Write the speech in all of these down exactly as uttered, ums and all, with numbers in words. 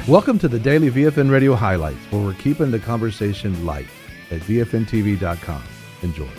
Welcome to the Daily V F N Radio Highlights, where we're keeping the conversation light at V F N T V dot com. Enjoy.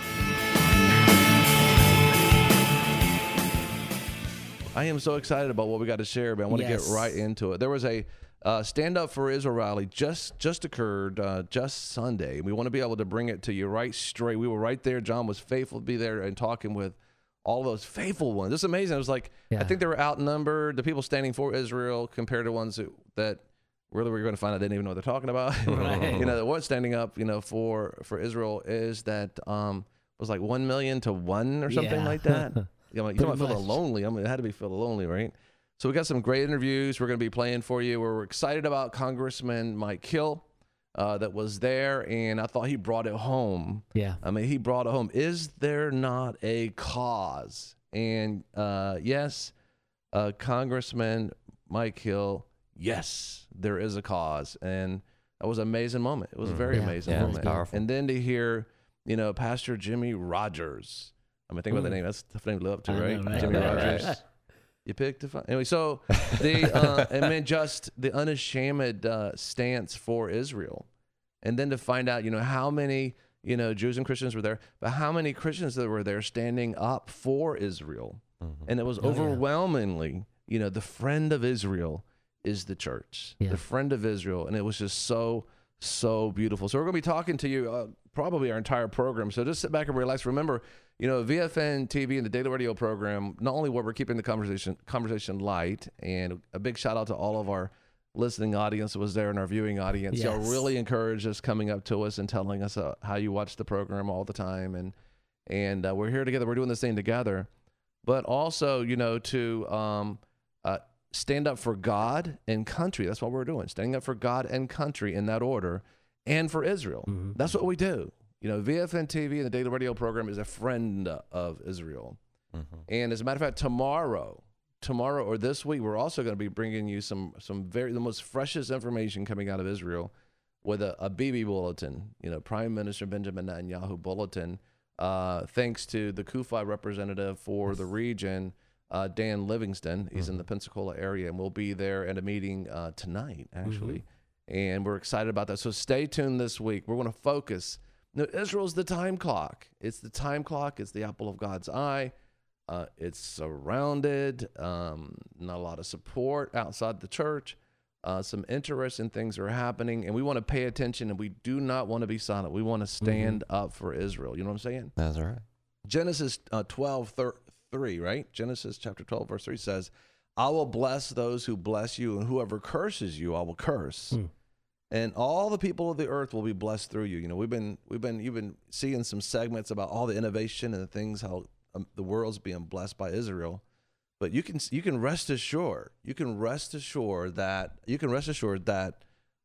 I am so excited about what we got to share, but I want yes. to get right into it. There was a uh, Stand Up for Israel rally just just occurred uh, just Sunday. We want to be able to bring it to you right straight. We were right there. John was faithful to be there and talking with all those faithful ones. It's amazing. It was like, yeah. I think they were outnumbered, the people standing for Israel compared to ones that, that really we're going to find out they didn't even know what they're talking about. Right. You know, what standing up, you know, for, for Israel is that um was like one million to one or something yeah. like that. You know, you don't feel lonely. I mean, it had to be feel lonely, right? So we got some great interviews we're going to be playing for you. We're excited about Congressman Mike Hill uh, that was there, and I thought he brought it home. Yeah. I mean, he brought it home. Is there not a cause? And uh, yes, uh, Congressman Mike Hill, yes, there is a cause. And that was an amazing moment. It was a very yeah. amazing yeah, moment. Powerful. And then to hear, you know, Pastor Jimmy Rogers. I mean, think about the name. That's the name to live up to, right? Know, right? Jimmy right, Rogers. Right. You picked a fun. Anyway, so the uh, and then just the unashamed uh, stance for Israel, and then to find out, you know, how many you know Jews and Christians were there, but how many Christians that were there standing up for Israel, mm-hmm. and it was oh, overwhelmingly, yeah. you know, the friend of Israel is the church, yeah. the friend of Israel, and it was just so so beautiful. So we're going to be talking to you uh, probably our entire program. So just sit back and relax. Remember, you know, V F N T V and the Daily Radio program, not only what we're keeping the conversation conversation light, and a big shout out to all of our listening audience that was there and our viewing audience. Yes. Y'all really encouraged us coming up to us and telling us uh, how you watch the program all the time. And and uh, we're here together. We're doing this thing together. But also, you know, to um, uh, stand up for God and country. That's what we're doing. Standing up for God and country in that order, and for Israel. Mm-hmm. That's what we do. You know, V F N T V and the Daily Radio program is a friend of Israel. Mm-hmm. And as a matter of fact, tomorrow, tomorrow or this week, we're also going to be bringing you some some very the most freshest information coming out of Israel with a, a B B bulletin, you know, Prime Minister Benjamin Netanyahu bulletin, uh, thanks to the Kufi representative for the region, uh, Dan Livingston. He's mm-hmm. in the Pensacola area, and we'll be there at a meeting uh, tonight, actually. Mm-hmm. And we're excited about that. So stay tuned this week. We're going to focus. No, Israel's the time clock. It's the time clock. It's the apple of God's eye. Uh, it's surrounded. Um, not a lot of support outside the church. Uh, some interesting things are happening, and we want to pay attention, and we do not want to be silent. We want to stand mm-hmm. up for Israel. You know what I'm saying? That's right. Genesis uh, twelve, three, right? Genesis chapter twelve, verse three says, I will bless those who bless you, and whoever curses you, I will curse. Mm. And all the people of the earth will be blessed through you. You know, we've been we've been you've been seeing some segments about all the innovation and the things how um, the world's being blessed by Israel. But you can you can rest assured, you can rest assured that you can rest assured that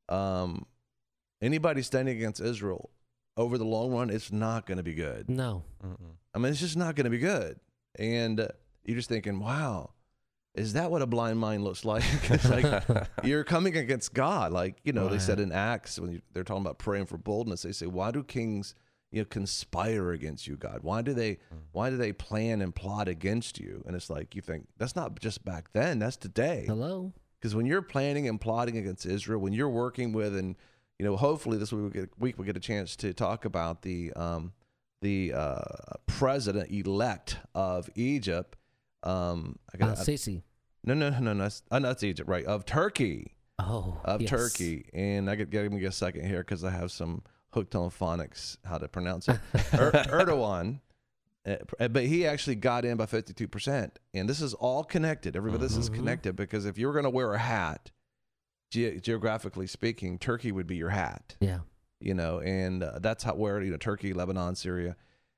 um, anybody standing against Israel over the long run, it's not going to be good. No, Mm-mm. I mean, it's just not going to be good. And uh, you're just thinking, wow. Is that what a blind mind looks like? It's like you're coming against God. Like, you know, right. they said in Acts, when you, they're talking about praying for boldness, they say, why do kings, you know, conspire against you, God? Why do they, mm. why do they plan and plot against you? And it's like, you think, that's not just back then, that's today. Hello? Because when you're planning and plotting against Israel, when you're working with, and, you know, hopefully this week we'll get, week we'll get a chance to talk about the, um, the uh, president-elect of Egypt, Um, I got uh, Sisi. No, no, no, no. That's, uh, that's Egypt, right? Of Turkey. Oh, of yes. Turkey, and I get give me a second here because I have some hooked on phonics how to pronounce it. er, Erdogan, uh, but he actually got in by fifty-two percent, and this is all connected. Everybody, mm-hmm. this is connected because if you were going to wear a hat, ge- geographically speaking, Turkey would be your hat. Yeah, you know, and uh, that's how where you know Turkey, Lebanon, Syria,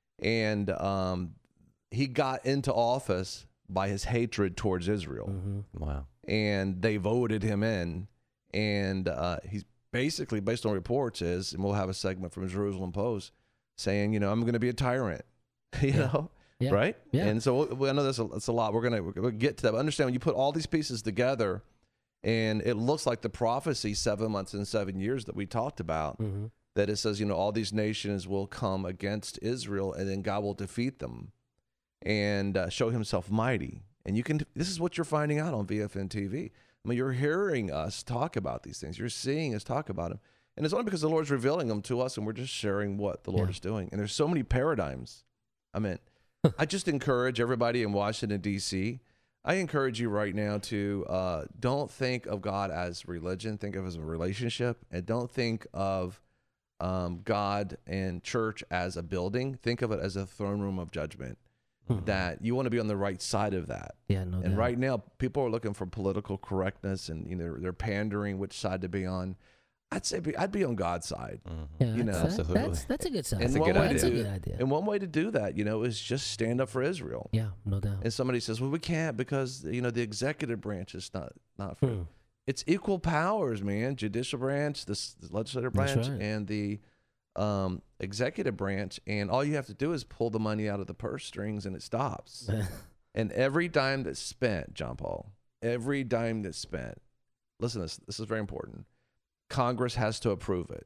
and um, he got into office by his hatred towards Israel. Mm-hmm. Wow. And they voted him in. And uh, he's basically, based on reports, is, and we'll have a segment from Jerusalem Post saying, you know, I'm going to be a tyrant, you yeah. know, yeah. right? Yeah. And so we, I know that's a, that's a lot. We're going to we'll get to that. But understand when you put all these pieces together, and it looks like the prophecy seven months and seven years that we talked about, mm-hmm. that it says, you know, all these nations will come against Israel, and then God will defeat them and uh, show himself mighty. And you can, this is what you're finding out on V F N T V. I mean, you're hearing us talk about these things. You're seeing us talk about them. And it's only because the Lord's revealing them to us and we're just sharing what the Lord Yeah. is doing. And there's so many paradigms. I mean, I just encourage everybody in Washington, D C, I encourage you right now to uh, don't think of God as religion. Think of it as a relationship. And don't think of um, God and church as a building. Think of it as a throne room of judgment. Mhm. That you want to be on the right side of that. Yeah, no And doubt. right now, people are looking for political correctness, and you know they're, they're pandering which side to be on. I'd say be, I'd be on God's side. Yeah, you that's, know, that- absolutely. That's, that's a good side. And That's a one good way That's to a do, good idea. And one way to do that, you know, is just stand up for Israel. Yeah, no doubt. And somebody says, "Well, we can't because you know the executive branch is not not for." Hmm. It's equal powers, man. Judicial branch, the, s- the legislative That's branch, right. and the um, executive branch, and all you have to do is pull the money out of the purse strings, and it stops. And every dime that's spent, John Paul, every dime that's spent, listen to this, this is very important. Congress has to approve it.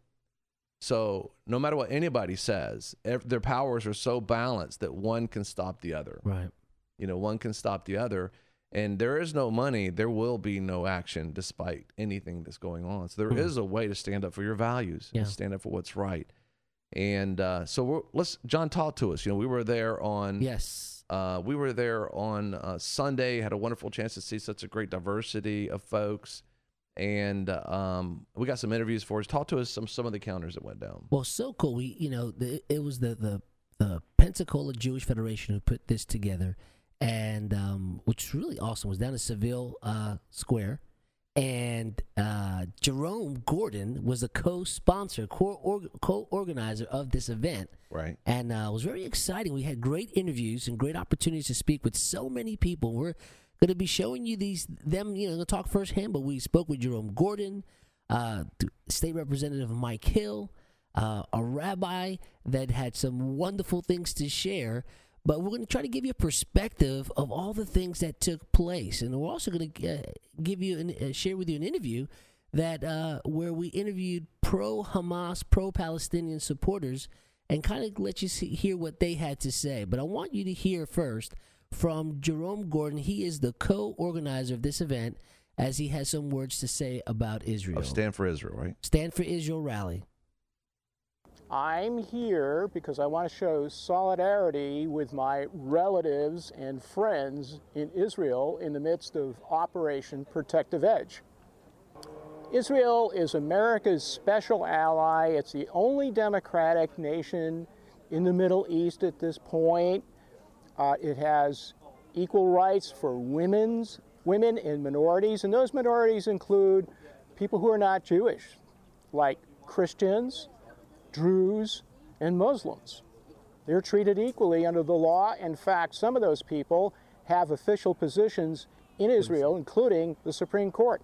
So no matter what anybody says, ev- their powers are so balanced that one can stop the other. Right. You know, one can stop the other. And there is no money, there will be no action despite anything that's going on. So there Mhm. is a way to stand up for your values, Yeah. and stand up for what's right. And uh, so we're, let's, John, talk to us. You know, we were there on, Yes. uh, we were there on uh, Sunday, had a wonderful chance to see such a great diversity of folks. And uh, um, we got some interviews for us. Talk to us some some of the counters that went down. Well, so cool. We, you know, the, it was the, the the Pensacola Jewish Federation who put this together, and um, which is really awesome. It was down in Seville uh, Square, and uh, Jerome Gordon was the co-sponsor, co- co-organizer of this event. Right. And uh, it was very exciting. We had great interviews and great opportunities to speak with so many people. We're going to be showing you these them, you know, going to talk firsthand. But we spoke with Jerome Gordon, uh, State Representative Mike Hill, uh, a rabbi that had some wonderful things to share. But we're going to try to give you a perspective of all the things that took place, and we're also going to uh, give you and uh, share with you an interview that uh, where we interviewed pro-Hamas, pro-Palestinian supporters, and kind of let you see, hear what they had to say. But I want you to hear first from Jerome Gordon. He is the co-organizer of this event, as he has some words to say about Israel. Of Stand for Israel, right? Stand for Israel rally. I'm here because I want to show solidarity with my relatives and friends in Israel in the midst of Operation Protective Edge. Israel is America's special ally. It's the only democratic nation in the Middle East at this point. Uh, it has equal rights for women's, women and minorities, and those minorities include people who are not Jewish, like Christians, Druze, and Muslims. They're treated equally under the law. In fact, some of those people have official positions in Israel, including the Supreme Court.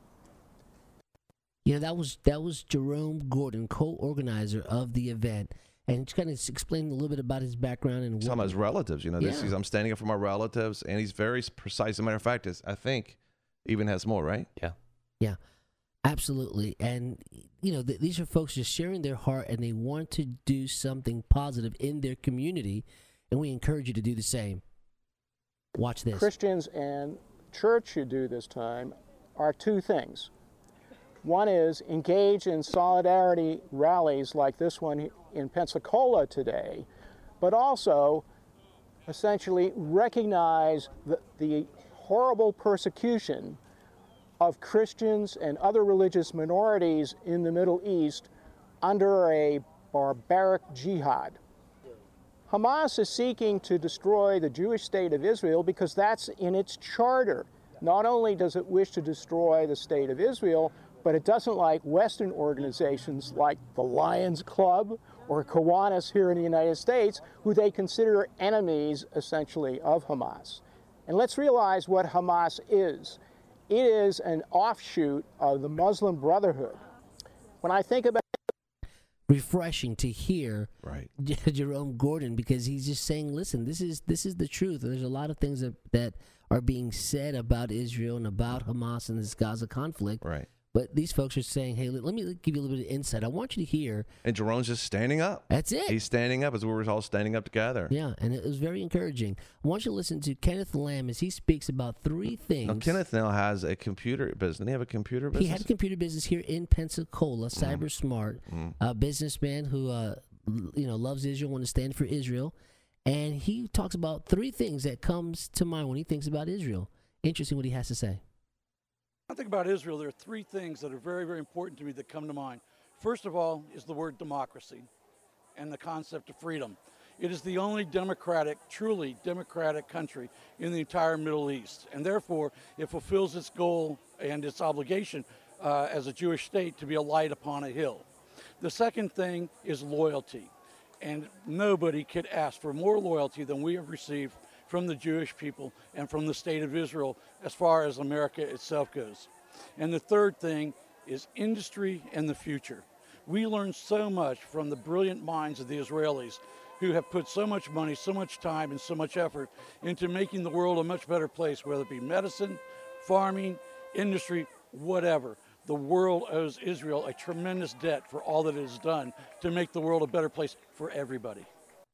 You know, that was that was Jerome Gordon, co-organizer of the event, and just kind of explained a little bit about his background and He's talking about his relatives. You know, this Yeah. is, I'm standing up for my relatives, and he's very precise. As a matter of fact, is I think even has more, right? Yeah. Yeah, absolutely. And, you know, th- these are folks just sharing their heart, and they want to do something positive in their community, and we encourage you to do the same. Watch this. Christians and church should do this time are two things. One is engage in solidarity rallies like this one in Pensacola today, but also essentially recognize the, the horrible persecution of Christians and other religious minorities in the Middle East under a barbaric jihad. Hamas is seeking to destroy the Jewish state of Israel because that's in its charter. Not only does it wish to destroy the state of Israel, but it doesn't like Western organizations like the Lions Club or Kiwanis here in the United States, who they consider enemies, essentially, of Hamas. And let's realize what Hamas is. It is an offshoot of the Muslim Brotherhood. When I think about Refreshing to hear Right. Jerome Gordon, because he's just saying, listen, this is this is the truth. There's a lot of things that, that are being said about Israel and about Hamas and this Gaza conflict. Right. But these folks are saying, hey, let me give you a little bit of insight. I want you to hear. And Jerome's just standing up. That's it. He's standing up as we were all standing up together. Yeah, and it was very encouraging. I want you to listen to Kenneth Lamb as he speaks about three things. Now, Kenneth now has a computer business. Didn't he have a computer business? He had a computer business here in Pensacola, Cyber Smart, Mm. a businessman who uh, you know loves Israel, wants to stand for Israel. And he talks about three things that comes to mind when he thinks about Israel. Interesting what he has to say. I think about Israel, there are three things that are very, very important to me that come to mind. First of all is the word democracy and the concept of freedom. It is the only democratic, truly democratic country in the entire Middle East. And therefore, it fulfills its goal and its obligation uh, as a Jewish state to be a light upon a hill. The second thing is loyalty. And nobody could ask for more loyalty than we have received from the Jewish people and from the state of Israel as far as America itself goes. And the third thing is industry and the future. We learned so much from the brilliant minds of the Israelis who have put so much money, so much time, and so much effort into making the world a much better place, whether it be medicine, farming, industry, whatever. The world owes Israel a tremendous debt for all that it has done to make the world a better place for everybody.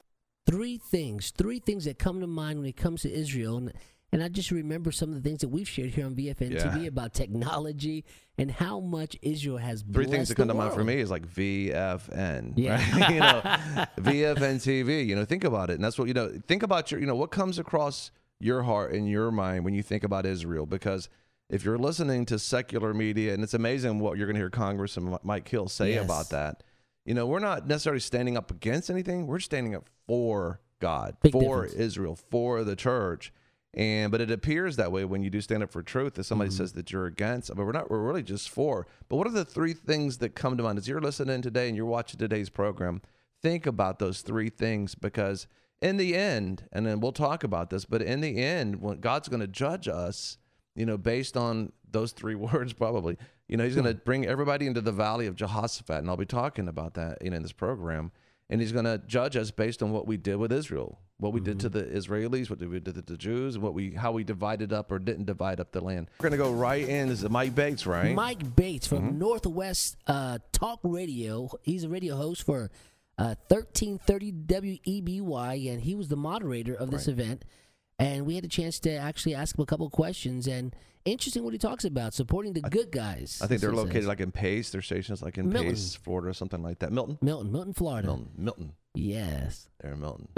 Three things, three things that come to mind when it comes to Israel. And, and I just remember some of the things that we've shared here on V F N Yeah. T V about technology and how much Israel has Three blessed things that come the to mind for world. me is like V F N, Yeah. right? you know, V F N T V. You know, think about it, and that's what you know. Think about your, you know, what comes across your heart and your mind when you think about Israel, because if you're listening to secular media, and it's amazing what you're going to hear Congressman Mike Hill say Yes. about that. You know, we're not necessarily standing up against anything. We're standing up for God, Big for difference. Israel, for the church. And but it appears that way when you do stand up for truth, that somebody Mm-hmm. says that you're against, but we're not. We're really just for. But what are the three things that come to mind as you're listening today and you're watching today's program? Think about those three things, because in the end, and then we'll talk about this, but in the end, when God's going to judge us, you know, based on those three words, probably, you know, he's going to bring everybody into the valley of Jehoshaphat, and I'll be talking about that, you know, in this program. And he's going to judge us based on what we did with Israel, what we did to the Israelis, what we did to the Jews, and what we how we divided up or didn't divide up the land. We're going to go right in. This is Mike Bates, right? Mike Bates from Mm-hmm. Northwest uh, Talk Radio. He's a radio host for uh, thirteen thirty W E B Y, and he was the moderator of this event. And we had a chance to actually ask him a couple of questions. And interesting what he talks about, supporting the good guys. I think they're That's what he located says. like in Pace. Their station's like in Milton. Pace, Florida, or something like that. Milton? Milton, Milton, Florida. Milton. Milton. Yes. They're in Milton.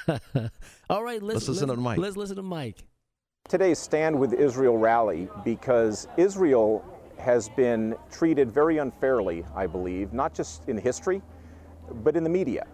All right, let's, Let's listen to Mike. Let's listen to Mike. Today's Stand with Israel rally, because Israel has been treated very unfairly, I believe, not just in history, but in the media.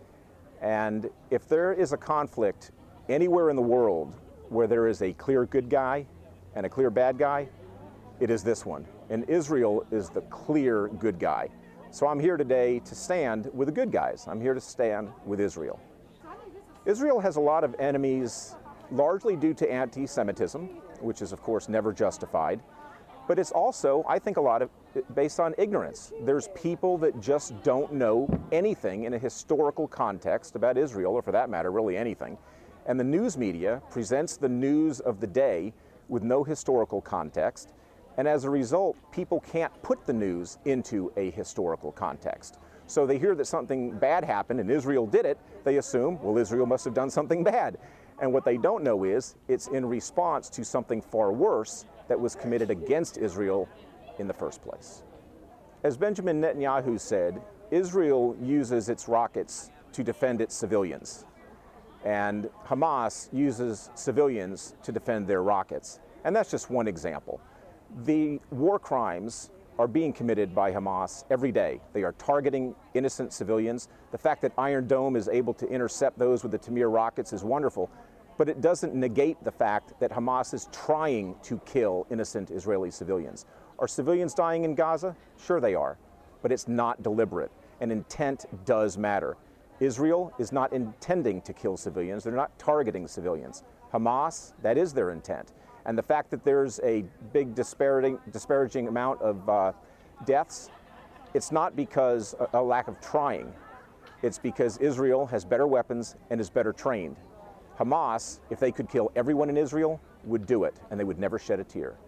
And if there is a conflict anywhere in the world where there is a clear good guy and a clear bad guy, it is this one. And Israel is the clear good guy. So I'm here today to stand with the good guys. I'm here to stand with Israel. Israel has a lot of enemies, largely due to anti-Semitism, which is of course never justified, but it's also, I think, a lot of based on ignorance. There's people that just don't know anything in a historical context about Israel, or for that matter, really anything. And the news media presents the news of the day with no historical context, and as a result, people can't put the news into a historical context. So they hear that something bad happened and Israel did it, they assume, well, Israel must have done something bad. And what they don't know is it's in response to something far worse that was committed against Israel in the first place. As Benjamin Netanyahu said, Israel uses its rockets to defend its civilians, and Hamas uses civilians to defend their rockets. And that's just one example. The war crimes are being committed by Hamas every day. They are targeting innocent civilians. The fact that Iron Dome is able to intercept those with the Tamir rockets is wonderful, but it doesn't negate the fact that Hamas is trying to kill innocent Israeli civilians. Are civilians dying in Gaza? Sure they are, but it's not deliberate, and intent does matter. Israel is not intending to kill civilians. They're not targeting civilians. Hamas, that is their intent. And the fact that there's a big disparaging, disparaging amount of uh, deaths, it's not because a, a lack of trying. It's because Israel has better weapons and is better trained. Hamas, if they could kill everyone in Israel, would do it, and they would never shed a tear.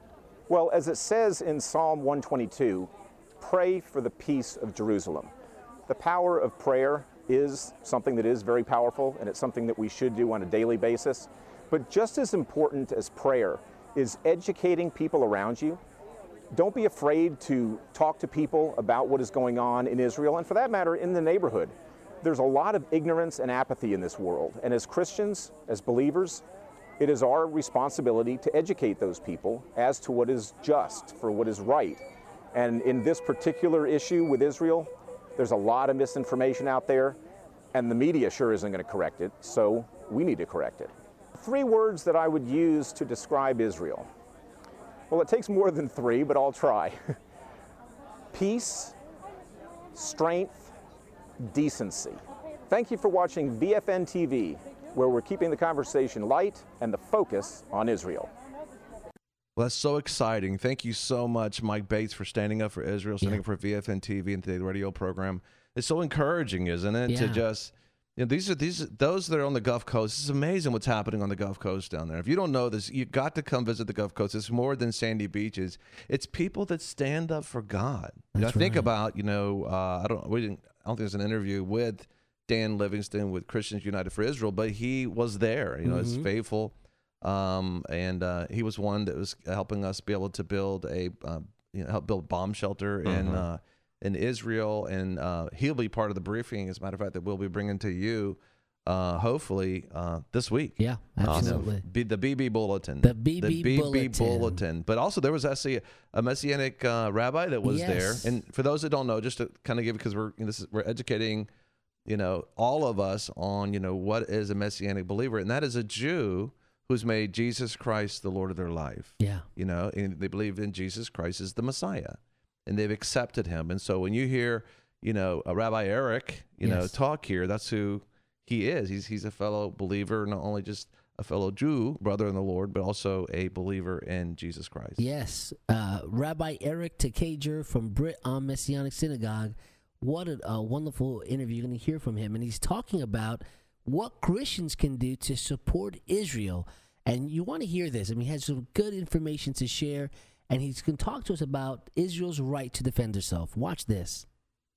Well, as it says in Psalm one twenty-two, pray for the peace of Jerusalem. The power of prayer is something that is very powerful, and it's something that we should do on a daily basis. But just as important as prayer is educating people around you. Don't be afraid to talk to people about what is going on in Israel, and for that matter, in the neighborhood. There's a lot of ignorance and apathy in this world, and as Christians, as believers, it is our responsibility to educate those people as to what is just, for what is right. And in this particular issue with Israel, there's a lot of misinformation out there, and the media sure isn't going to correct it, so we need to correct it. Three words that I would use to describe Israel. Well, it takes more than three, but I'll try. Peace, strength, decency. Thank you for watching V F N T V, where we're keeping the conversation light and the focus on Israel. Well, that's so exciting. Thank you so much, Mike Bates, for standing up for Israel, standing Yeah. up for V F N T V and today's radio program. It's so encouraging, isn't it? Yeah. To just, you know, these are these those that are on the Gulf Coast. It's amazing what's happening on the Gulf Coast down there. If you don't know this, you got to come visit the Gulf Coast. It's more than sandy beaches. It's people that stand up for God. You know, I That's think right. about, you know, uh, I don't, we didn't, I don't think there's an interview with Dan Livingston with Christians United for Israel, but he was there. You know, Mhm. it's faithful. Um, and uh, he was one that was helping us be able to build a, uh, you know, help build a bomb shelter in Mm-hmm. uh, in Israel, and uh, he'll be part of the briefing, as a matter of fact, that we'll be bringing to you, uh, hopefully uh, this week. Yeah, absolutely. B, the B B Bulletin. The B B the B B Bulletin. Bulletin. But also there was actually a Messianic uh, rabbi that was Yes. there. And for those that don't know, just to kind of give, because we're you know, this is, we're educating, you know, all of us on, you know, what is a Messianic believer, and that is a Jew who's made Jesus Christ the Lord of their life. Yeah. You know, and they believe in Jesus Christ as the Messiah, and they've accepted him. And so when you hear, you know, a Rabbi Eric, you know, Yes. talk here, that's who he is. He's he's a fellow believer, not only just a fellow Jew, brother in the Lord, but also a believer in Jesus Christ. Yes, uh, Rabbi Eric Takajer from Brit on Messianic Synagogue. What a, a wonderful interview you're going to hear from him. And he's talking about what Christians can do to support Israel. And you want to hear this. I mean, he has some good information to share. And he's going to talk to us about Israel's right to defend herself. Watch this.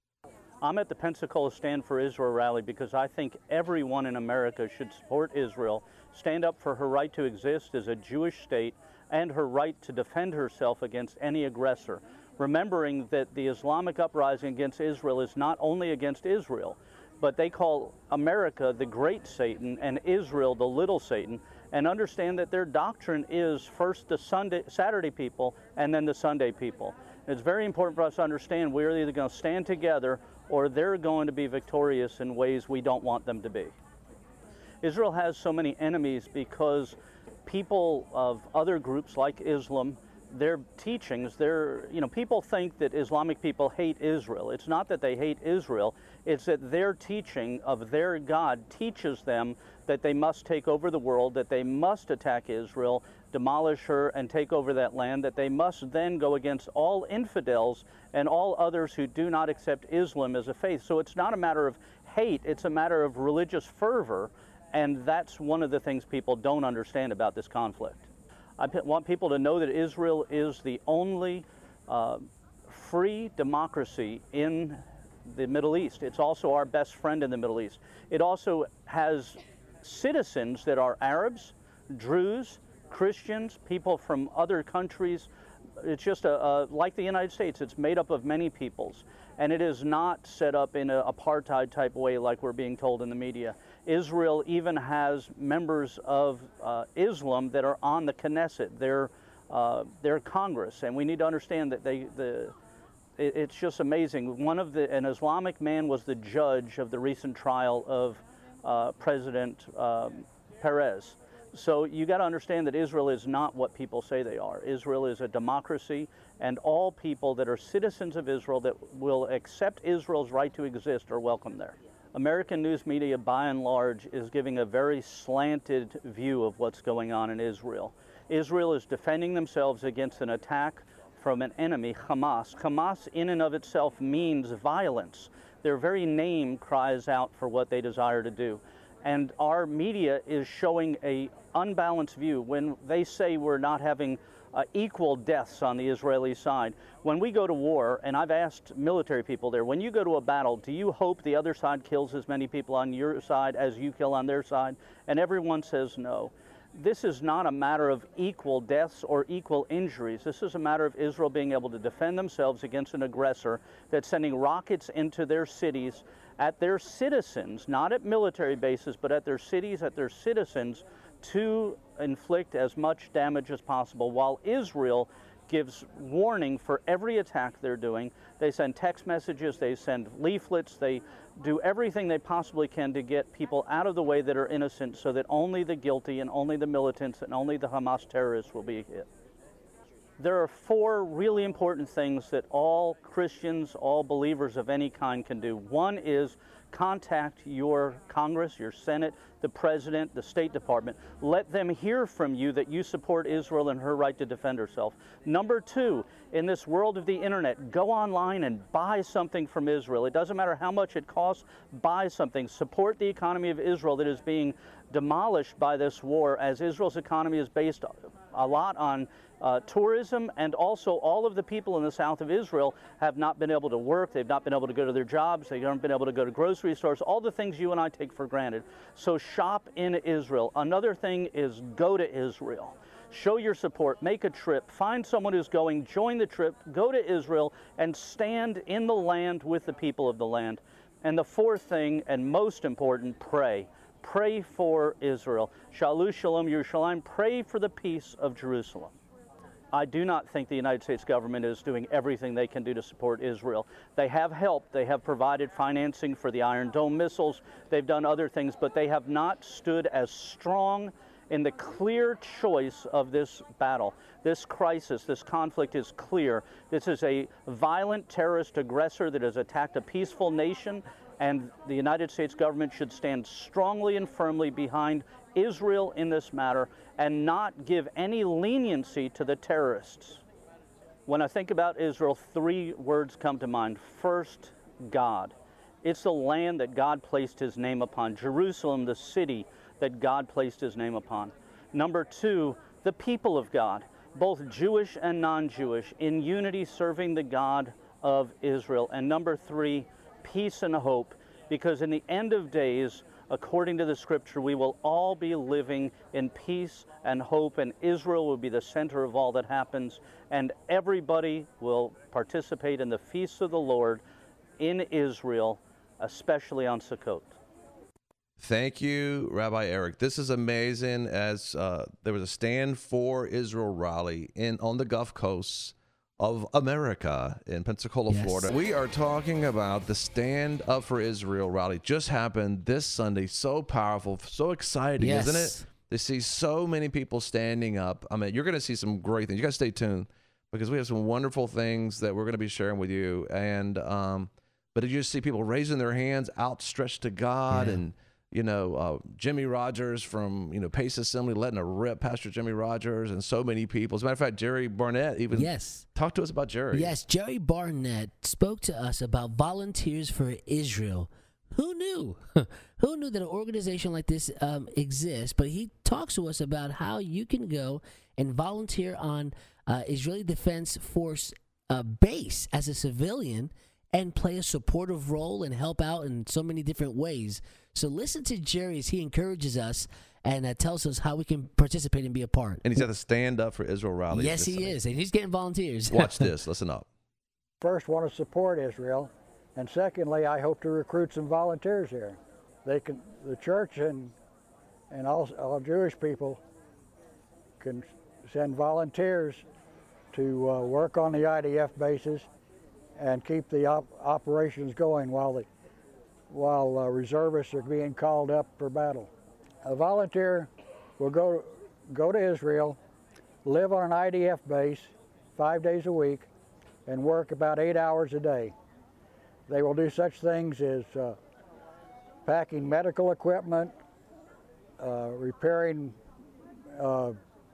I'm at the Pensacola Stand for Israel rally because I think everyone in America should support Israel, stand up for her right to exist as a Jewish state, and her right to defend herself against any aggressor, remembering that the Islamic uprising against Israel is not only against Israel, but they call America the great Satan and Israel the little Satan, and understand that their doctrine is first the Sunday, Saturday people and then the Sunday people. It's very important for us to understand we're either going to stand together or they're going to be victorious in ways we don't want them to be. Israel has so many enemies because people of other groups like Islam, their teachings, their, you know, people think that Islamic people hate Israel. It's not that they hate Israel, it's that their teaching of their God teaches them that they must take over the world, that they must attack Israel, demolish her, and take over that land, that they must then go against all infidels and all others who do not accept Islam as a faith. So it's not a matter of hate, it's a matter of religious fervor, and that's one of the things people don't understand about this conflict. I p- want people to know that Israel is the only uh, free democracy in the Middle East. It's also our best friend in the Middle East. It also has citizens that are Arabs, Druze, Christians, people from other countries. It's just a, a, like the United States, it's made up of many peoples. And it is not set up in an apartheid type way like we're being told in the media. Israel even has members of uh, Islam that are on the Knesset, their, uh, their Congress. And we need to understand that they, the, it, it's just amazing. One of the, an Islamic man was the judge of the recent trial of uh, President um, Perez. So you got to understand that Israel is not what people say they are. Israel is a democracy, and all people that are citizens of Israel that will accept Israel's right to exist are welcome there. American news media, by and large, is giving a very slanted view of what's going on in Israel. Israel is defending themselves against an attack from an enemy, Hamas. Hamas in and of itself means violence. Their very name cries out for what they desire to do. And our media is showing a unbalanced view when they say we're not having uh, equal deaths on the Israeli side. When we go to war, and I've asked military people there, when you go to a battle, do you hope the other side kills as many people on your side as you kill on their side? And everyone says no. This is not a matter of equal deaths or equal injuries. This is a matter of Israel being able to defend themselves against an aggressor that's sending rockets into their cities at their citizens, not at military bases, but at their cities, at their citizens, to inflict as much damage as possible, while Israel gives warning for every attack they're doing. They send text messages, they send leaflets, they do everything they possibly can to get people out of the way that are innocent so that only the guilty and only the militants and only the Hamas terrorists will be hit. There are four really important things that all Christians, all believers of any kind can do. One is contact your Congress, your Senate, the President, the State Department. Let them hear from you that you support Israel and her right to defend herself. Number two, in this world of the internet, go online and buy something from Israel. It doesn't matter how much it costs, buy something. Support the economy of Israel that is being demolished by this war, as Israel's economy is based a lot on Uh, tourism, and also all of the people in the south of Israel have not been able to work, they've not been able to go to their jobs, they haven't been able to go to grocery stores, all the things you and I take for granted. So shop in Israel. Another thing is go to Israel. Show your support, make a trip, find someone who's going, join the trip, go to Israel, and stand in the land with the people of the land. And the fourth thing, and most important, pray. Pray for Israel. Shalu Shalom Yerushalayim. Pray for the peace of Jerusalem. I do not think the United States government is doing everything they can do to support Israel. They have helped. They have provided financing for the Iron Dome missiles. They've done other things, but they have not stood as strong in the clear choice of this battle. This crisis, this conflict is clear. This is a violent terrorist aggressor that has attacked a peaceful nation, and the United States government should stand strongly and firmly behind Israel in this matter and not give any leniency to the terrorists. When I think about Israel, three words come to mind. First, God. It's the land that God placed his name upon. Jerusalem, the city that God placed his name upon. Number two, the people of God, both Jewish and non-Jewish, in unity serving the God of Israel. And number three, peace and hope, because in the end of days, according to the scripture, we will all be living in peace and hope, and Israel will be the center of all that happens, and everybody will participate in the feasts of the Lord in Israel, especially on Sukkot. Thank you, Rabbi Eric. This is amazing. As uh, there was a Stand for Israel rally in on the Gulf Coast of America in Pensacola, Yes. Florida. We are talking about the Stand Up for Israel rally. Just happened this Sunday. So powerful, so exciting, Yes. isn't it? To see so many people standing up. I mean, you're going to see some great things. You got to stay tuned because we have some wonderful things that we're going to be sharing with you. And um, but did you see people raising their hands outstretched to God? Yeah. And you know, uh, Jimmy Rogers from, you know, Pace Assembly letting a rip, Pastor Jimmy Rogers, and so many people. As a matter of fact, Jerry Barnett even Yes. talked to us about Jerry. Yes, Jerry Barnett spoke to us about Volunteers for Israel. Who knew? Who knew that an organization like this um, exists? But he talks to us about how you can go and volunteer on uh, Israeli Defense Force uh, base as a civilian and play a supportive role and help out in so many different ways. So listen to Jerry as he encourages us and uh, tells us how we can participate and be a part. And he's at the Stand Up for Israel rally. Yes, this he Sunday. is, and he's getting volunteers. Watch this. Listen up. First, want to support Israel, and secondly, I hope to recruit some volunteers here. They can, the church and and all, all Jewish people can send volunteers to uh, work on the I D F bases and keep the op operations going while the while uh, reservists are being called up for battle. A volunteer will go go to Israel, live on an I D F base five days a week, and work about eight hours a day. They will do such things as uh, packing medical equipment, uh, repairing uh, uh,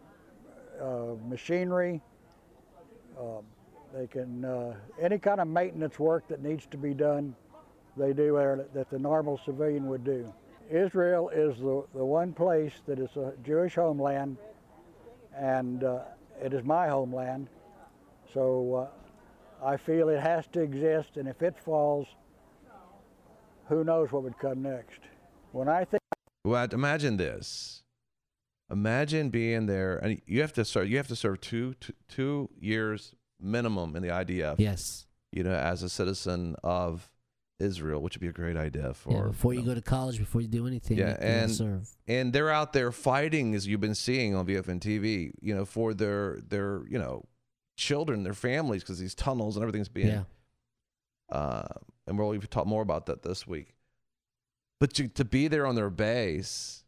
machinery. Uh, they can, uh, any kind of maintenance work that needs to be done, they do uh, that the normal civilian would do. Israel is the, the one place that is a Jewish homeland, and uh, it is my homeland. So uh, I feel it has to exist, and if it falls, who knows what would come next. When I think, well, imagine this. Imagine being there, and you have to serve. You have to serve two, two, two years minimum in the I D F. Yes. You know, as a citizen of Israel, which would be a great idea for. Yeah, before you, you know, go to college, before you do anything, yeah, you and serve. and they're out there fighting, as you've been seeing on V F N T V. You know, for their their you know children, their families, because these tunnels and everything's being. Yeah. Uh, and we'll even talk more about that this week. But to to be there on their base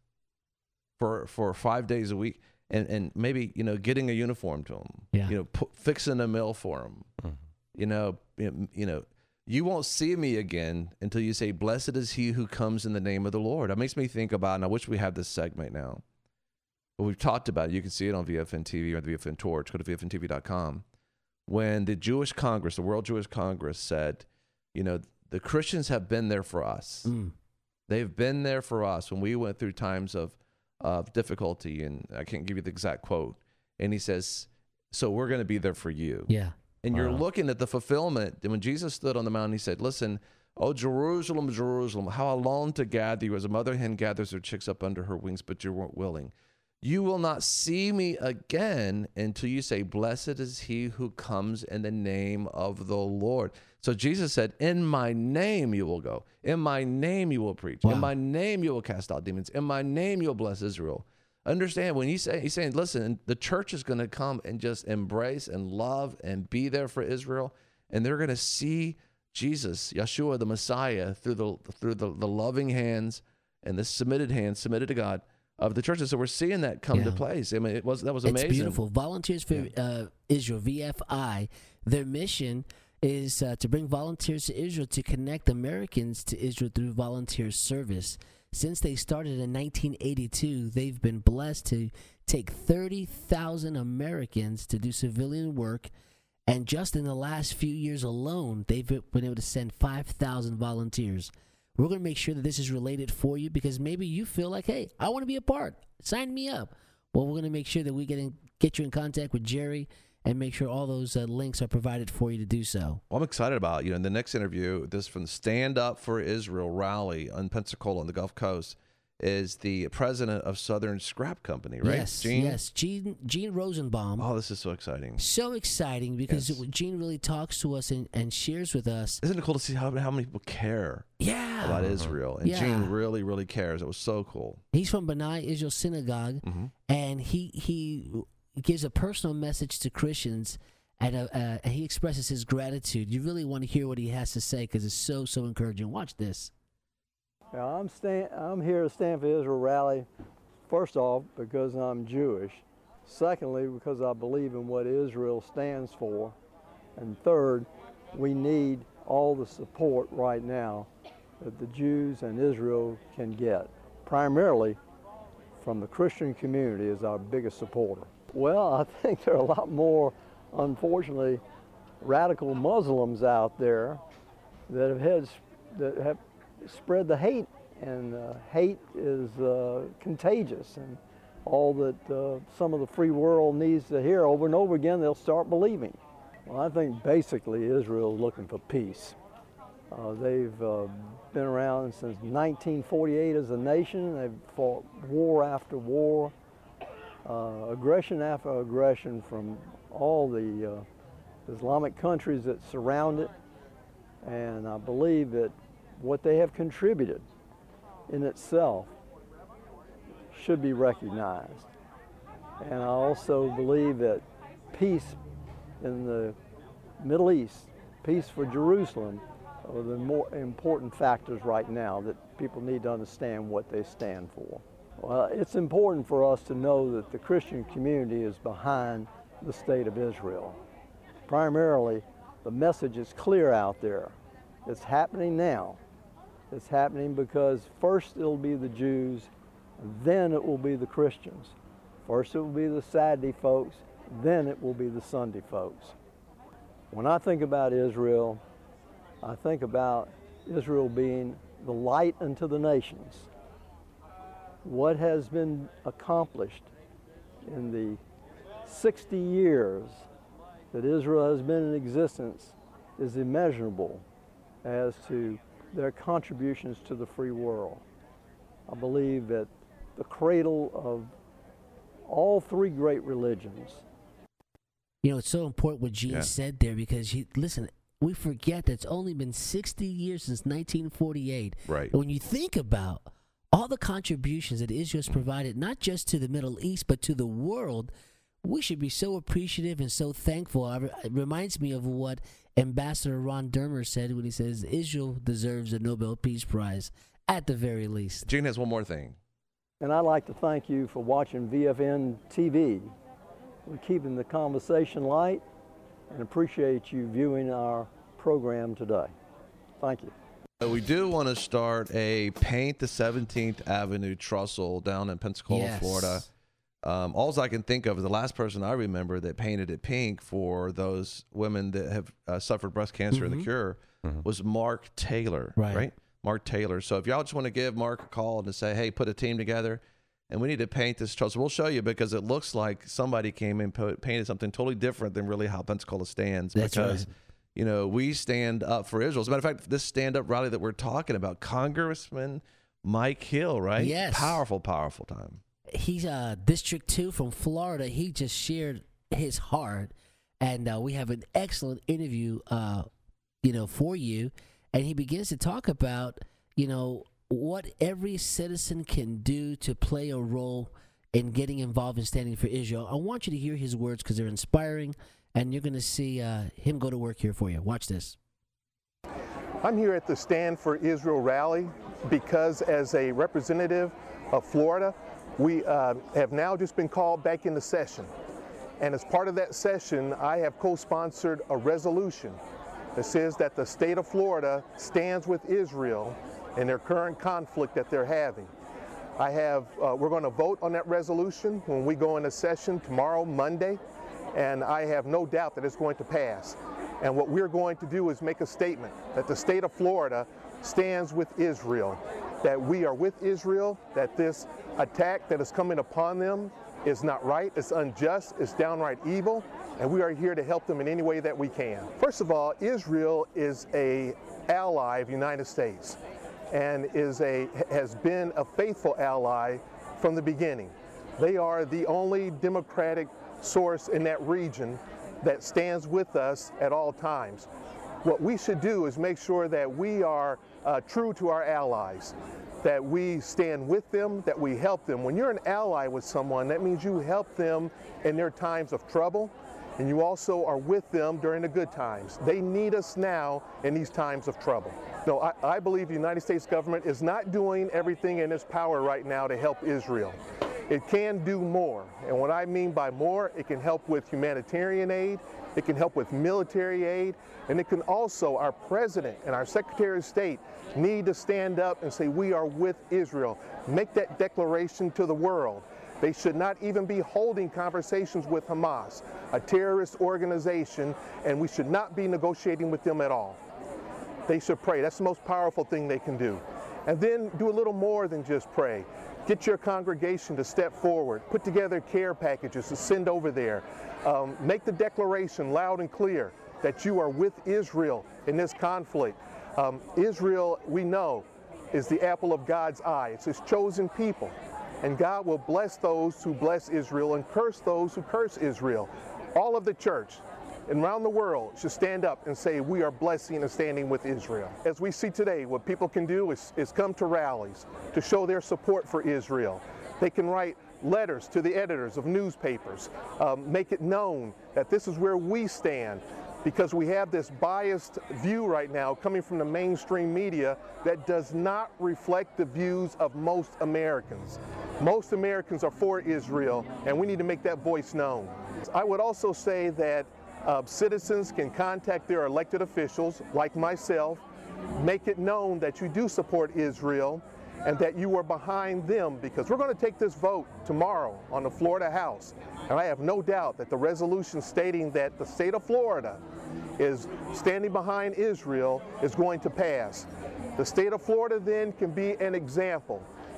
for for five days a week, and, and maybe you know getting a uniform to them, yeah. you know, pu- fixing a meal for them, mm-hmm. you know, you, you know, you won't see me again until you say, "Blessed is he who comes in the name of the Lord." It makes me think about, and I wish we had this segment now, but we've talked about it. You can see it on V F N T V or the V F N Torch. Go to V F N T V dot com. When the Jewish Congress, the World Jewish Congress, said, you know, the Christians have been there for us. Mm. They've been there for us when we went through times of, of difficulty, and I can't give you the exact quote. And he says, so we're going to be there for you. Yeah. And wow. you're looking at the fulfillment. And when Jesus stood on the mountain, he said, listen, oh, Jerusalem, Jerusalem, how I long to gather you as a mother hen gathers her chicks up under her wings, but you weren't willing. You will not see me again until you say, blessed is he who comes in the name of the Lord. So Jesus said, in my name you will go. In my name you will preach. Wow. In my name you will cast out demons. In my name you'll bless Israel. Understand, when he say, he's saying, listen, the church is going to come and just embrace and love and be there for Israel. And they're going to see Jesus, Yeshua, the Messiah, through the through the, the loving hands and the submitted hands, submitted to God, of the churches. So we're seeing that come yeah. to place. I mean, it was that was amazing. It's beautiful. Volunteers for yeah. uh, Israel, V F I, their mission is uh, to bring volunteers to Israel to connect Americans to Israel through volunteer service. Since they started in nineteen eighty-two, they've been blessed to take thirty thousand Americans to do civilian work. And just in the last few years alone, they've been able to send five thousand volunteers. We're going to make sure that this is related for you, because maybe you feel like, hey, I want to be a part. Sign me up. Well, we're going to make sure that we get in, get you in contact with Jerry and make sure all those uh, links are provided for you to do so. Well, I'm excited about, you know, in the next interview, this from the Stand Up for Israel rally in Pensacola on the Gulf Coast, is the president of Southern Scrap Company, right? Yes, Gene? yes. Gene, Gene Rosenbaum. Oh, this is so exciting. So exciting, because Yes. it, Gene really talks to us and, and shares with us. Isn't it cool to see how, how many people care Yeah. about Israel? And Yeah. Gene really, really cares. It was so cool. He's from B'nai Israel Synagogue, Mhm. and he he gives a personal message to Christians, and, uh, uh, and he expresses his gratitude. You really want to hear what he has to say, because it's so, so encouraging. Watch this. Yeah, I'm stand, I'm here to Stand for Israel rally, first off, because I'm Jewish. Secondly, because I believe in what Israel stands for. And third, we need all the support right now that the Jews and Israel can get, primarily from the Christian community is our biggest supporter. Well, I think there are a lot more, unfortunately, radical Muslims out there that have had, that have spread the hate, and uh, hate is uh, contagious, and all that uh, some of the free world needs to hear over and over again, they'll start believing. Well, I think basically Israel is looking for peace. Uh, they've uh, been around since nineteen forty-eight as a nation. They've fought war after war, uh, aggression after aggression from all the uh, Islamic countries that surround it, and I believe that what they have contributed in itself should be recognized. And I also believe that peace in the Middle East, peace for Jerusalem, are the more important factors right now that people need to understand what they stand for. Well, it's important for us to know that the Christian community is behind the state of Israel. Primarily, the message is clear out there. It's happening now. It's happening because first it'll be the Jews, and then it will be the Christians. First it will be the Saturday folks, then it will be the Sunday folks. When I think about Israel, I think about Israel being the light unto the nations. what has been accomplished in the sixty years that Israel has been in existence is immeasurable as to their contributions to the free world. I believe that the cradle of all three great religions. You know, it's so important what Gene Yeah. said there, because, you, listen, we forget that it's only been sixty years since nineteen forty-eight. Right. And when you think about all the contributions that Israel's provided, not just to the Middle East, but to the world, we should be so appreciative and so thankful. It reminds me of what Ambassador Ron Dermer said when he says Israel deserves a Nobel Peace Prize at the very least. Gene has one more thing. And I'd like to thank you for watching V F N T V. We're keeping the conversation light and appreciate you viewing our program today. Thank you. Uh, We do want to start a Paint the seventeenth Avenue Trussell down in Pensacola, Yes. Florida. Um, all I can think of is the last person I remember that painted it pink for those women that have uh, suffered breast cancer in Mhm. the cure was Mark Taylor, Right. right? Mark Taylor. So if y'all just want to give Mark a call and to say, hey, put a team together, and we need to paint this trussell. We'll show you, because it looks like somebody came in and painted something totally different than really how Pensacola stands. That's because, right. you know, we stand up for Israel. As a matter of fact, this stand-up rally that we're talking about, Congressman Mike Hill, right? Yes. Powerful, powerful time. He's uh, District two from Florida. He just shared his heart, and uh, we have an excellent interview, uh, you know, for you. And he begins to talk about, you know, what every citizen can do to play a role in getting involved in standing for Israel. I want you to hear his words because they're inspiring, and you're going to see uh, him go to work here for you. Watch this. I'm here at the Stand for Israel rally because, as a representative of Florida, we uh, have now just been called back into session. And as part of that session, I have co-sponsored a resolution that says that the state of Florida stands with Israel in their current conflict that they're having. I have, uh, we're going to vote on that resolution when we go into session tomorrow, Monday, and I have no doubt that it's going to pass. And what we're going to do is make a statement that the state of Florida stands with Israel, that we are with Israel, that this attack that is coming upon them is not right, it's unjust, it's downright evil, and we are here to help them in any way that we can. First of all, Israel is an ally of the United States and is a, has been a faithful ally from the beginning. They are the only democratic source in that region that stands with us at all times. What we should do is make sure that we are uh, true to our allies, that we stand with them, that we help them. When you're an ally with someone, that means you help them in their times of trouble, and you also are with them during the good times. They need us now in these times of trouble. No, I, I believe the United States government is not doing everything in its power right now to help Israel. It can do more, and what I mean by more, it can help with humanitarian aid, it can help with military aid, and it can also, our president and our Secretary of State need to stand up and say we are with Israel. Make that declaration to the world. They should not even be holding conversations with Hamas, a terrorist organization, and we should not be negotiating with them at all. They should pray. That's the most powerful thing they can do. And then do a little more than just pray. Get your congregation to step forward, put together care packages to send over there. Um, make the declaration loud and clear that you are with Israel in this conflict. Um, Israel, we know, is the apple of God's eye. It's his chosen people. And God will bless those who bless Israel and curse those who curse Israel. All of the church and around the world should stand up and say we are blessing and standing with Israel. As we see today, what people can do is, is come to rallies to show their support for Israel. They can write letters to the editors of newspapers, um, make it known that this is where we stand, because we have this biased view right now coming from the mainstream media that does not reflect the views of most Americans. Most Americans are for Israel, and we need to make that voice known. I would also say that Uh, citizens can contact their elected officials, like myself, make it known that you do support Israel and that you are behind them, because we're going to take this vote tomorrow on the Florida House. And I have no doubt that the resolution stating that the state of Florida is standing behind Israel is going to pass. The state of Florida then can be an example.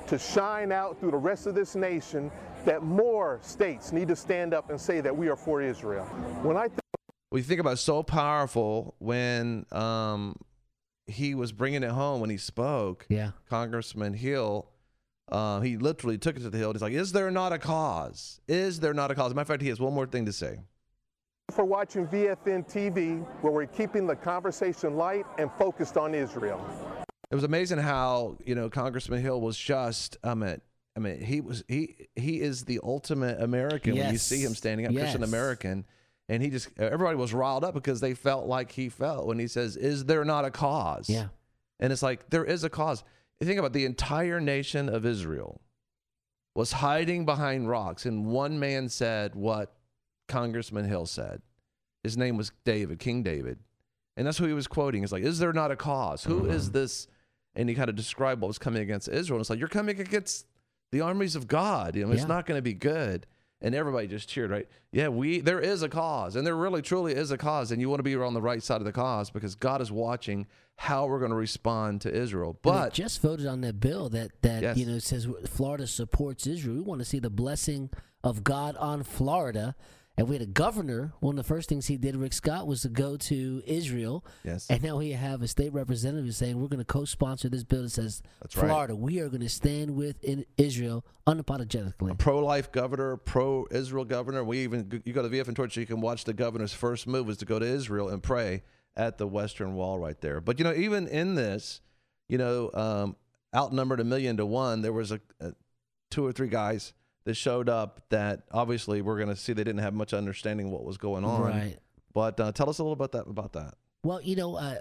to shine out through the rest of this nation, that more states need to stand up and say that we are for Israel. When I think we think about so powerful when um, he was bringing it home when he spoke. Yeah, Congressman Hill, uh, he literally took it to the Hill. He's like, "Is there not a cause? Is there not a cause?" As a matter of fact, he has one more thing to say. For watching V F N T V, where we're keeping the conversation light and focused on Israel. It was amazing how, you know, Congressman Hill was just, I mean, I mean, he was he he is the ultimate American. Yes. When you see him standing up, Yes. Christian American, and he just, everybody was riled up because they felt like he felt when he says, "Is there not a cause?" Yeah, and it's like there is a cause. You think about the entire nation of Israel was hiding behind rocks, and one man said what Congressman Hill said. His name was David, King David. And that's who he was quoting. It's like, is there not a cause? Who Mm-hmm. is this? And he kind of described what was coming against Israel. And it's like, you're coming against the armies of God. You know, it's Yeah. not going to be good. And everybody just cheered, right? Yeah, we there is a cause. And there really, truly is a cause. And you want to be on the right side of the cause because God is watching how we're going to respond to Israel. And they But just voted on that bill that that Yes. you know says Florida supports Israel. We want to see the blessing of God on Florida. And we had a governor. One of the first things he did, Rick Scott, was to go to Israel. Yes. And now we have a state representative saying we're going to co-sponsor this bill that says That's right. Florida, we are going to stand with in Israel unapologetically. pro-life governor, pro-Israel governor. We even you go to V F N Torch, you can watch the governor's first move was to go to Israel and pray at the Western Wall right there. But you know, even in this, you know, um, outnumbered a million to one, there was a, a two or three guys that showed up that obviously we're going to see they didn't have much understanding of what was going on. Right. But uh, tell us a little about that. About that. Well, you know, uh,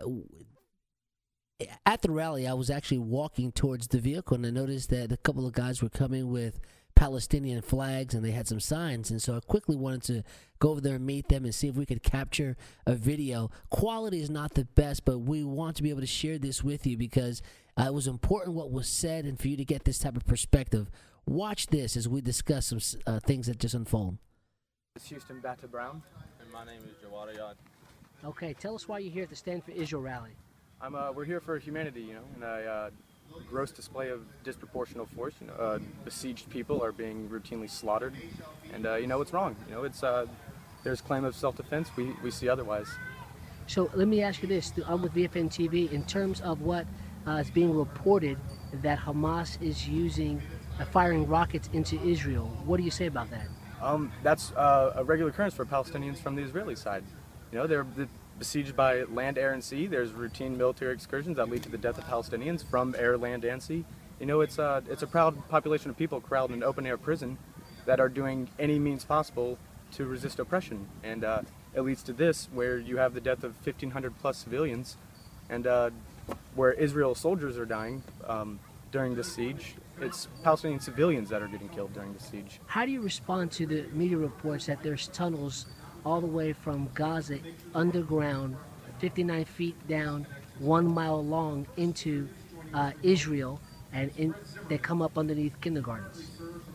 at the rally, I was actually walking towards the vehicle, and I noticed that a couple of guys were coming with Palestinian flags, and they had some signs. And so I quickly wanted to go over there and meet them and see if we could capture a video. Quality is not the best, but we want to be able to share this with you because uh, it was important what was said and for you to get this type of perspective. Watch this as we discuss some uh, things that just unfold. It's Houston Batta Brown, and my name is Jawad Ayad. Okay, tell us why you're here at the Stand for Israel rally. I'm, uh, we're here for humanity, you know, and a uh, gross display of disproportional force. You know, uh, besieged people are being routinely slaughtered, and uh, you know it's wrong. You know, it's uh, there's claim of self-defense. We we see otherwise. So let me ask you this: I'm with V F N T V. In terms of what uh, is being reported that Hamas is using, uh, firing rockets into Israel, what do you say about that? Um, that's uh, a regular occurrence for Palestinians from the Israeli side. You know, they're besieged by land, air, and sea. There's routine military excursions that lead to the death of Palestinians from air, land, and sea. You know, it's a, it's a proud population of people corralled in an open-air prison that are doing any means possible to resist oppression. And uh, it leads to this, where you have the death of fifteen hundred plus civilians, and uh, where Israel soldiers are dying um, during this siege. It's Palestinian civilians that are getting killed during the siege. How do you respond to the media reports that there's tunnels all the way from Gaza underground, fifty-nine feet down, one mile long into uh, Israel, and in, they come up underneath kindergartens?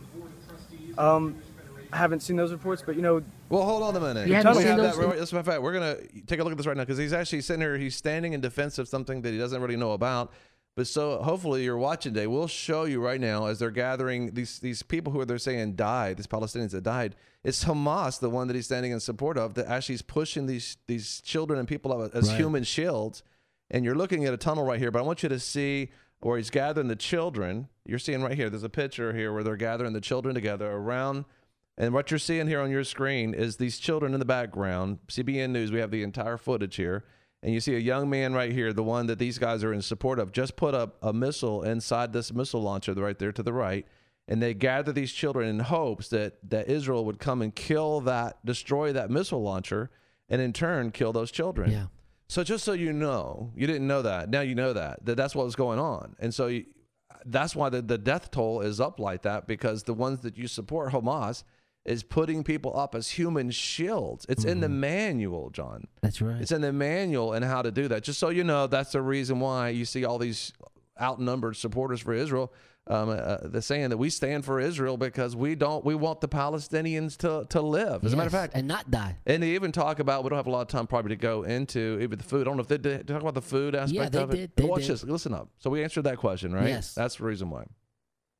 Um, I haven't seen those reports, but you know. Well, hold on a minute. You haven't we seen have those? that, that's my fact. We're gonna take a look at this right now because he's actually sitting here. He's standing in defense of something that he doesn't really know about. But so hopefully you're watching today. We'll show you right now as they're gathering these these people who are they're saying died, these Palestinians that died. It's Hamas, the one that he's standing in support of, that actually is pushing these these children and people up as Right. human shields. And you're looking at a tunnel right here, but I want you to see where he's gathering the children. You're seeing right here. There's a picture here where they're gathering the children together around. And what you're seeing here on your screen is these children in the background. C B N News, we have the entire footage here. And you see a young man right here, the one that these guys are in support of, just put up a missile inside this missile launcher right there to the right. And they gather these children in hopes that, that Israel would come and kill that, destroy that missile launcher, and in turn kill those children. Yeah. So just so you know, you didn't know that. Now you know that, that that's what was going on. And so you, that's why the, the death toll is up like that, because the ones that you support, Hamas, is putting people up as human shields. It's mm-hmm. in the manual, John. That's right. It's in the manual and how to do that. Just so you know, that's the reason why you see all these outnumbered supporters for Israel. Um, uh, they're saying that we stand for Israel because we don't. We want the Palestinians to to live. As Yes, a matter of fact, and not die. And they even talk about. We don't have a lot of time probably to go into even the food. I don't know if they did talk about the food aspect Yeah, they of it. did. They Watch did. this. Listen up. So we answered that question, right? Yes. That's the reason why.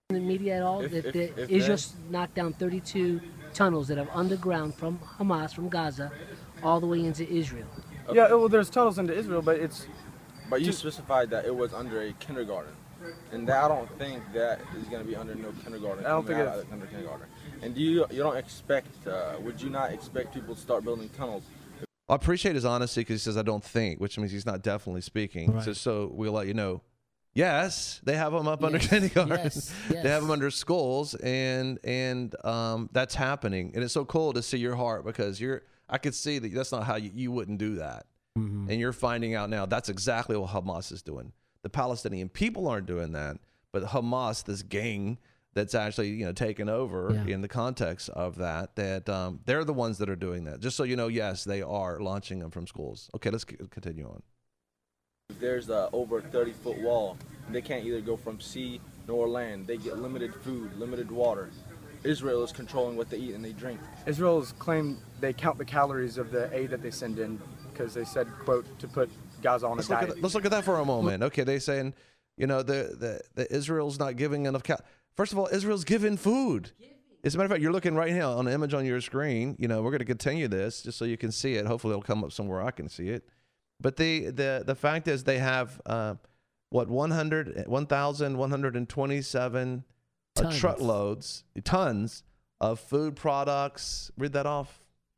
in the media at all If- that, if- that if Israel they- knocked down thirty-two tunnels that are underground from Hamas, from Gaza, all the way into Israel? Yeah, well, there's tunnels into Israel, but it's But you Two- specified that it was under a kindergarten, and that, I don't think that is going to be under no kindergarten. I don't coming think out it's- of under kindergarten. And do you you don't expect? Uh, would you not expect people to start building tunnels? I appreciate his honesty because he says I don't think, which means he's not definitely speaking. Right. So, so we'll let you know. Yes, they have them up under Yes, kindergartens. yes, They have yes. them under schools, and and um, that's happening. And it's so cool to see your heart because you're. I could see that that's not how you, you wouldn't do that. Mm-hmm. And you're finding out now that's exactly what Hamas is doing. The Palestinian people aren't doing that, but Hamas, this gang that's actually you know taken over Yeah. in the context of that, that um, they're the ones that are doing that. Just so you know, yes, they are launching them from schools. Okay, let's c- continue on. There's a over thirty foot wall. They can't either go from sea nor land. They get limited food, limited water. Israel is controlling what they eat and they drink. Israel's claimed they count the calories of the aid that they send in because they said, quote, to put Gaza on Let's a look, diet. at, let's look at that for a moment. Okay, they saying, you know, the the, the Israel's not giving enough. Cal- First of all, Israel's giving food. As a matter of fact, you're looking right now on the image on your screen. You know, we're going to continue this just so you can see it. Hopefully, it'll come up somewhere I can see it. But the the the fact is, they have uh, what one hundred, one thousand one hundred twenty-seven uh, Tons. truckloads, tons of food products. Read that off.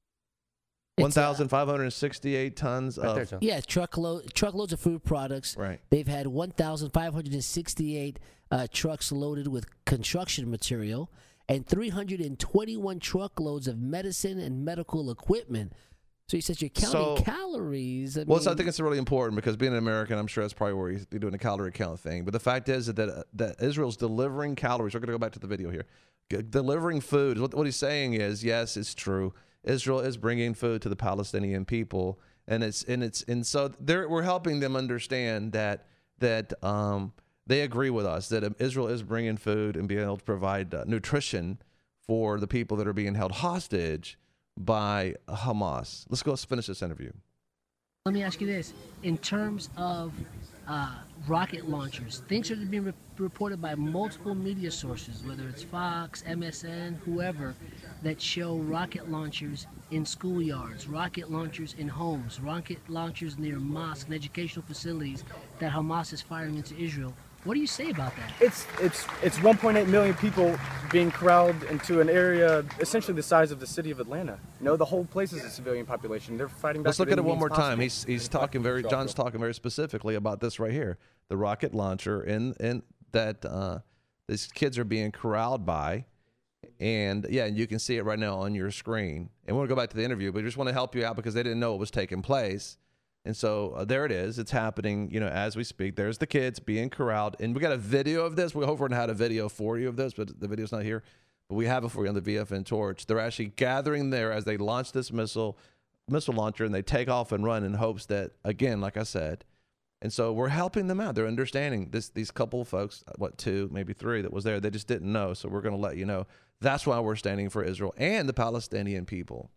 One It's, uh, thousand five hundred sixty-eight tons of. there, Joe. Yeah, truckload truckloads of food products. Right. They've had one thousand five hundred sixty-eight uh, trucks loaded with construction material and three hundred twenty-one truckloads of medicine and medical equipment. So he says you're counting So- calories. I Well, so I mean, think it's really important because being an American, I'm sure that's probably where he's doing a calorie count thing. But the fact is that uh, that Israel's delivering calories. We're going to go back to the video here. G- delivering food. What, what he's saying is, yes, it's true. Israel is bringing food to the Palestinian people, and it's and it's and so they're, we're helping them understand that that um, they agree with us that Israel is bringing food and being able to provide uh, nutrition for the people that are being held hostage by Hamas. Let's go let's finish this interview. let me ask you this: in terms of uh, rocket launchers, things are being re- reported by multiple media sources, whether it's Fox, M S N, whoever, that show rocket launchers in schoolyards, rocket launchers in homes, rocket launchers near mosques and educational facilities that Hamas is firing into Israel. What do you say about that? It's it's it's one point eight million people being corralled into an area essentially the size of the city of Atlanta. You know, the whole place is a civilian population. They're fighting back. Let's look with at it any one means more time. possible. He's he's talking very John's talking very specifically about this right here, the rocket launcher, and and that uh, these kids are being corralled by, and yeah, and you can see it right now on your screen. And we'll go back to the interview, but we just want to help you out because they didn't know it was taking place. And so uh, there it is. It's happening, you know, as we speak. There's the kids being corralled, and we got a video of this. We hope we had a video for you of this, but the video's not here. But we have it for you on the V F N Torch. They're actually gathering there as they launch this missile missile launcher, and they take off and run in hopes that, again, like I said, and so we're helping them out. They're understanding this. These couple of folks, what two, maybe three, that was there, they just didn't know. So we're going to let you know. That's why we're standing for Israel and the Palestinian people.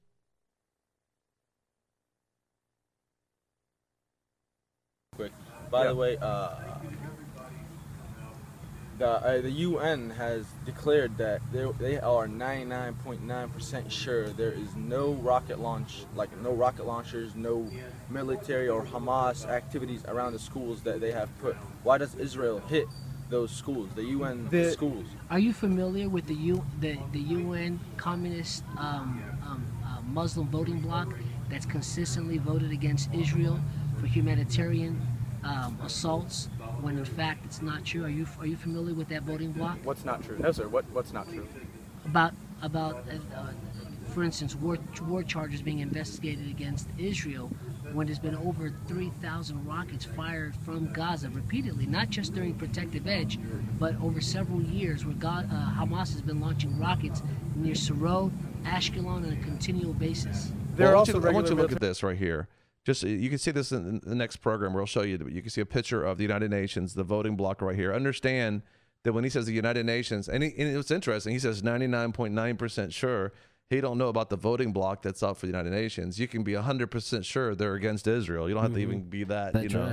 Quick. By Yeah. the way, uh, the uh, the U N has declared that they they are ninety-nine point nine percent sure there is no rocket launch, like no rocket launchers, no military or Hamas activities around the schools that they have put. Why does Israel hit those schools, the U N The- schools? Are you familiar with the U the, the U N communist um, um, uh, Muslim voting bloc that's consistently voted against Israel for humanitarian um, assaults when in fact it's not true? Are you are you familiar with that voting bloc? What's not true? No, sir. What what's not true? About about uh, uh, for instance, war war charges being investigated against Israel when there's been over three thousand rockets fired from Gaza repeatedly, not just during Protective Edge, but over several years where God, uh, Hamas has been launching rockets near Sderot, Ashkelon on a continual basis. There Well, are I want also you, I want you to regular look at this right here. Just you can see this in the next program where I'll show you. You can see a picture of the United Nations, the voting bloc right here. Understand that when he says the United Nations, and, he, and it's interesting, he says ninety-nine point nine percent sure. He don't know about the voting bloc that's up for the United Nations. You can be one hundred percent sure they're against Israel. You don't have Mhm. to even be that, That's you know. right.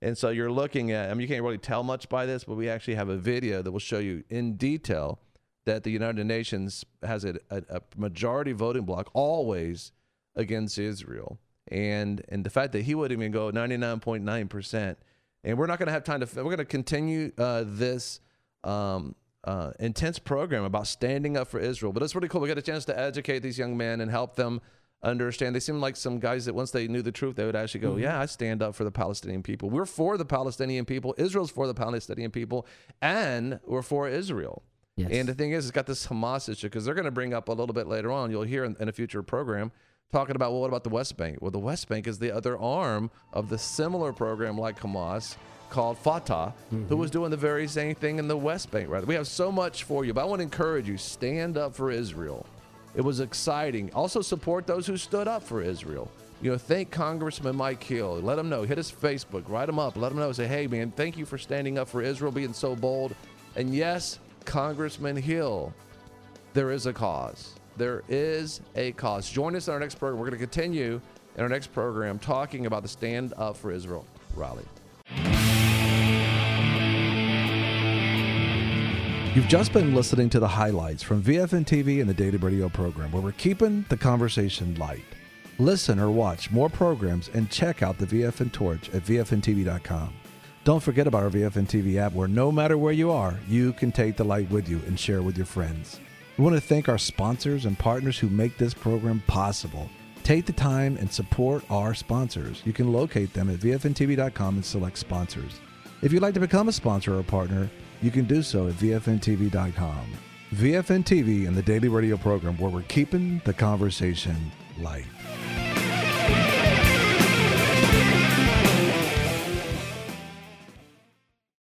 And so you're looking at, I mean, you can't really tell much by this, but we actually have a video that will show you in detail that the United Nations has a, a, a majority voting bloc always against Israel. And and the fact that he wouldn't even go ninety-nine point nine percent. And we're not going to have time to, we're going to continue uh, this um, uh, intense program about standing up for Israel. But it's really cool. We got a chance to educate these young men and help them understand. They seem like some guys that once they knew the truth, they would actually go, mm-hmm. yeah, I stand up for the Palestinian people. We're for the Palestinian people. Israel's for the Palestinian people. And we're for Israel. Yes. And the thing is, it's got this Hamas issue because they're going to bring up a little bit later on, you'll hear in, in a future program, talking about, well, what about the West Bank? Well, the West Bank is the other arm of the similar program like Hamas called Fatah, mm-hmm. who was doing the very same thing in the West Bank. Right? We have so much for you, but I want to encourage you, stand up for Israel. It was exciting. Also support those who stood up for Israel. You know, thank Congressman Mike Hill. Let him know. Hit his Facebook. Write him up. Let him know. Say, hey, man, thank you for standing up for Israel, being so bold. And yes, Congressman Hill, there is a cause. There is a cause. Join us in our next program. We're going to continue in our next program talking about the Stand Up for Israel rally. You've just been listening to the highlights from V F N T V and the Daily Radio program, where we're keeping the conversation light. Listen or watch more programs and check out the V F N Torch at V F N T V dot com. Don't forget about our V F N T V app, where no matter where you are, you can take the light with you and share with your friends. We want to thank our sponsors and partners who make this program possible. Take the time and support our sponsors. You can locate them at V F N T V dot com and select sponsors. If you'd like to become a sponsor or a partner, you can do so at V F N T V dot com. V F N T V and the Daily Radio program, where we're keeping the conversation light.